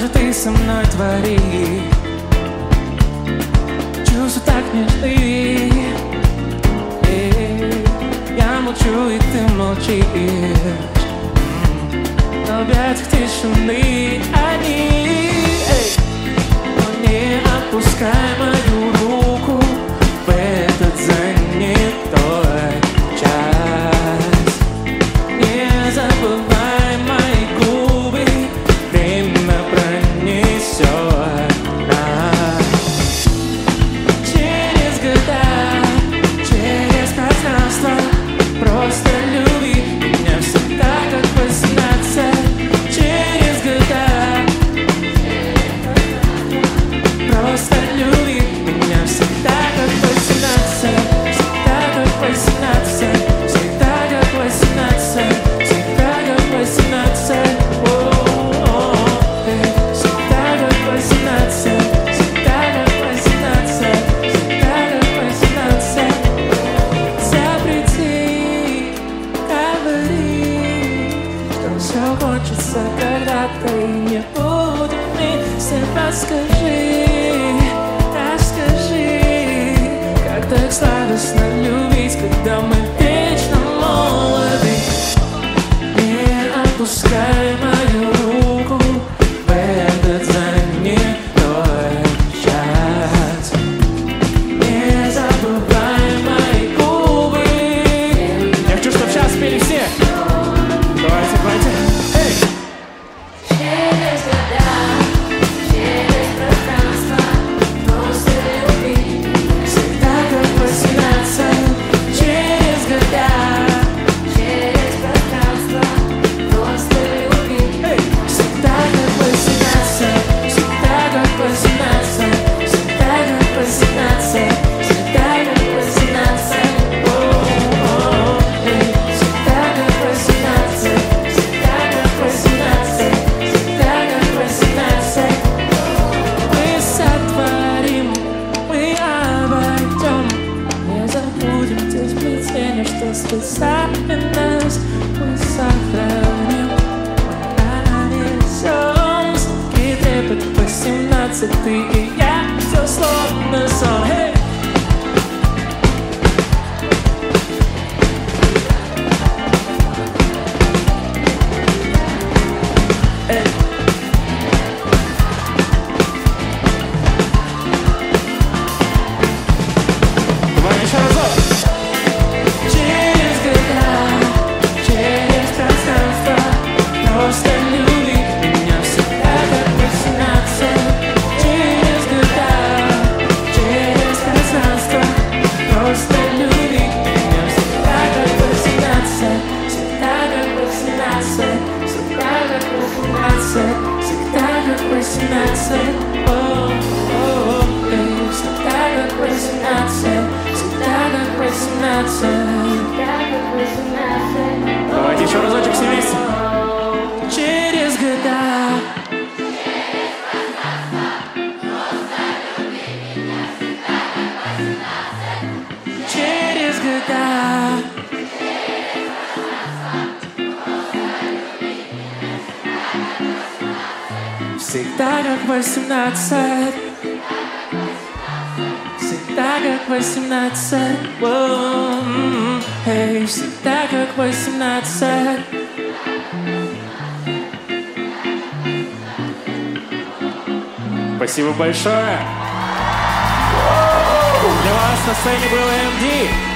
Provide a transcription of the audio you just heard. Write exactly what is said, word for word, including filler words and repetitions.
же ты со мной творишь? Чувства так нежны. Эй, я молчу, и ты молчишь. В объятиях тишины они. Эй, но не отпускай мою руку в этот занятой час. Не забывай мои губы, время пронесет нас. Через года, через пространство, просто люби меня всегда, как восемнадцать. Через года, просто люби меня всегда, как восемнадцать. Всегда как восемнадцать, всегда как восемнадцать, всегда как восемнадцать. Всегда как восемнадцать, всегда как восемнадцать, всегда как восемнадцать. Запрети говорить, что все кончится когда-то и не будет вместе. Расскажи, расскажи, как так сладостно любить, когда мы вечно молоды. Не отпускай мою руку в этот занятой час. Не забывай мои губы. Я хочу, чтобы сейчас пели все. Давайте, давайте. Эй! Через года, через пространство, просто люби. Всегда как восемнадцать. Через года, Через пространство, просто люби. эй! Всегда как восемнадцать. Всегда как восемнадцать. Всегда как восемнадцать. Всегда как восемнадцать. О-о-о. Эй! Всегда как восемнадцать. Всегда как восемнадцать. Всегда как восемнадцать. Мы сотворим, мы обойдем. Не забудем те сплетения, что связали нас. Мы сохраним, мы нанесем звуки трепет восемнадцать. Ты и я, все словно сон. Hey! Эй! Давай еще разок. Через года, через пространство, просто люби меня всегда как восемнадцать. Через года, через пространство, просто люби меня всегда как восемнадцать. Всегда как восемнадцать, всегда как восемнадцать, всегда как восемнадцать. О-о-о, эй, всегда как восемнадцать, всегда как восемнадцать. Давайте еще разочек все вместе. Через года. Через года. Всегда как восемнадцать. Всегда как восемнадцать. Воу, м-м, эй, всегда как восемнадцать. Спасибо большое. Для вас на сцене был эм ди.